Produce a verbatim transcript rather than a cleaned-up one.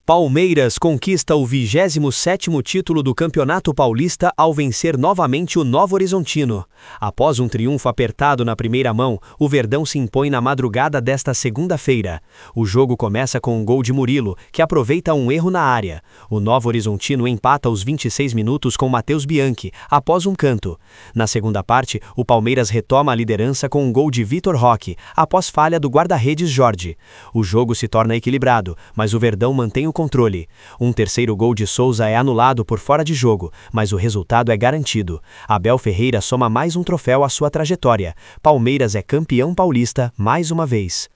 Palmeiras conquista o vigésimo sétimo título do Campeonato Paulista ao vencer novamente o Novo Horizontino. Após um triunfo apertado na primeira mão, o Verdão se impõe na madrugada desta segunda-feira. O jogo começa com um gol de Murilo, que aproveita um erro na área. O Novo Horizontino empata aos vinte e seis minutos com Matheus Bianchi, após um canto. Na segunda parte, o Palmeiras retoma a liderança com um gol de Vitor Roque, após falha do guarda-redes Jorge. O jogo se torna equilibrado, mas o Verdão mantém o controle. Um terceiro gol de Souza é anulado por fora de jogo, mas o resultado é garantido. Abel Ferreira soma mais um troféu à sua trajetória. Palmeiras é campeão paulista mais uma vez.